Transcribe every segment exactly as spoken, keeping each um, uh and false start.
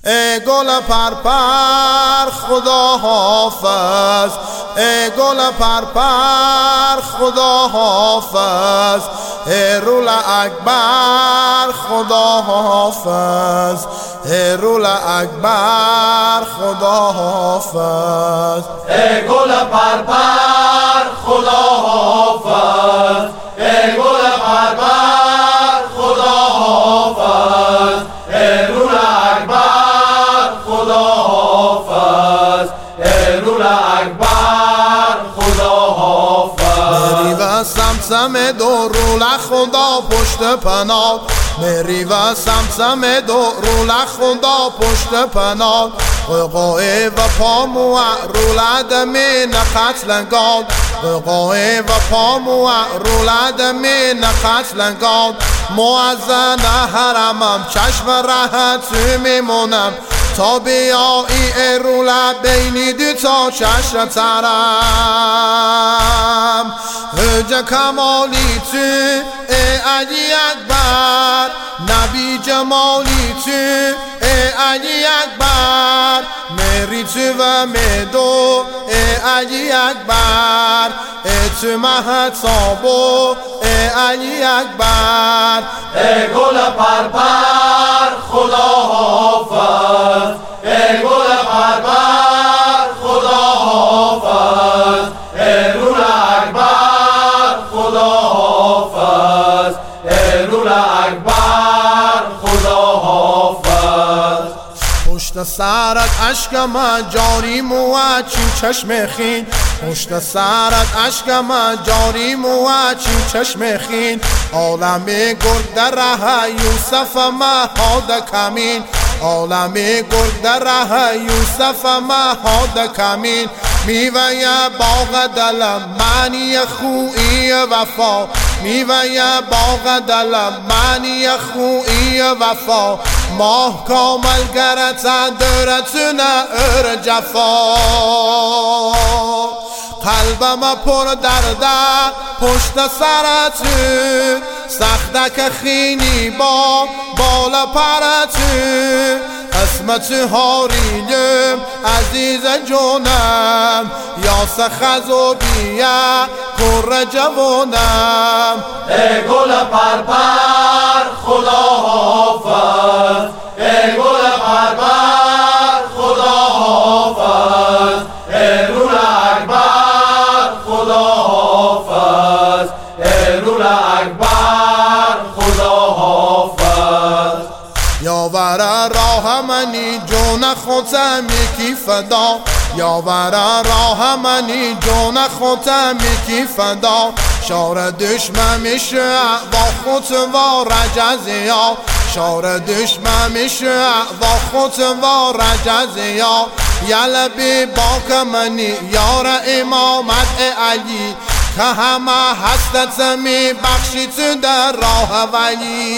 ای گل پرپر خدا حافظ، ای گل پرپر خدا حافظ، ای رول اکبر خدا حافظ، ای رول اکبر خدا حافظ. ای گل پرپر خدا حافظ، ای گل پرپر خدا حافظ، ای رول اکبر خدا حافظ، ای رول اکبر خدا حافظ. میری و سمسم دو رول خدا پشت پناه، میری و سمسم دو رول خدا پشت پناه، قوقای و پامو رول عدمی نقتلنگاد، قوقای و پامو رول عدمی نقتلنگاد. معزن حرمم چشم راحت میمونم تا بیایی ای رول بینی دو تا چشم ترم. هجا کمالی تو ای علی اکبر، نبی جمالی تو ای علی اکبر، میری تو و میدو ای علی اکبر، ای تو مهتابو ای علی اکبر. ای گل پرپر خدا حافظ، ای گل پرپر خدا حافظ، ای رول اکبر خدا حافظ، ای رول اکبر خدا حافظ. پشت سرت اشک من جاری مو چین چشم خین، پشت سرت اشک من جاری مو چین چشم خین. عالمی گرگ در ره یوسف مهاد کمین، عالمی گرگ در ره یوسف مهاد کمین. میوه باغ دلم معنی خویی وفا، میوه باغ دلم معنی خویی وفا. ماه کامل گرت درتونه ار جفا، قلبم پر درده پشت سرت، سخته که خینی با بالا پرت. قسمت هاریلم عزیز جونم، یا سخز و بیا کر جوانم. ای گل پرپر خدا حافظ، ای گل پرپر خدا حافظ، ای رول اکبر خدا حافظ، ای رول اکبر خدا حافظ. یاور راه منی جون خودم یکی فدا، یاور راه منی جون خودم یکی فدا. شار دشمن میشه با خود و رجزیا، شار دشمن میشه با خود و رجزیا. یلبی باک منی یار امامت علی، که همه هستت می بخشی تو در راه ولی.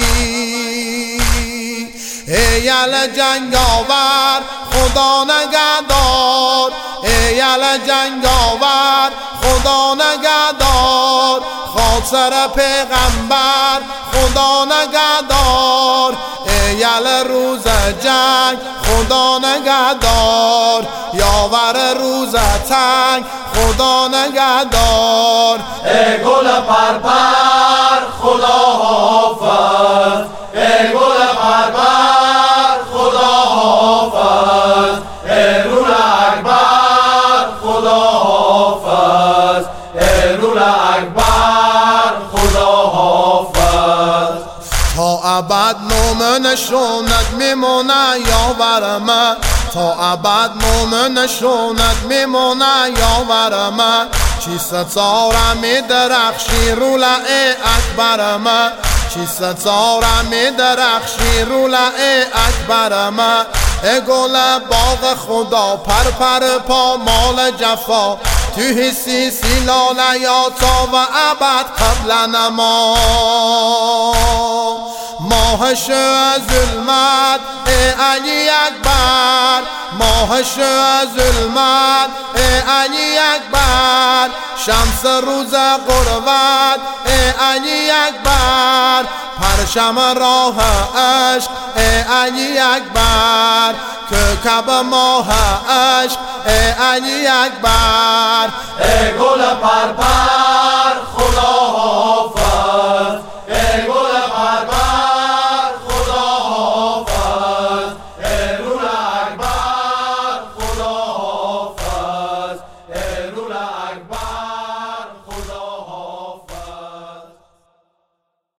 ای یل جنگاور خدا نگهدار، ای یل جنگاور خدا نگهدار. خاطر پیغمبر خدا نگهدار، ای یل روز جنگ خدا نگهدار. یاور روز تنگ خدا نگهدار. ای گل پرپر خدا حافظ، ای گل پرپر خدا حافظ، ای رول اکبر خدا حافظ، ای رول اکبر خدا حافظ. تا ابد مومنشونت میمونه یاور من، تا ابد مومنشونت میمونه یاور من. چی ستاره می درخشی رول اکبر من، چی ستاره می درخشی رول اکبر من. ای گل باغ خدا پر پر پا مال جفا، تو حسی سیلال یا تا و ابد قبل نما. ماه ظلمت ای علی اکبر، ماه ظلمت ای علی اکبر، شمس روز قربت ای علی اکبر، پرچم راه عشق ای علی اکبر، کوکب ماه عشق ای علی اکبر. ای گل پرپر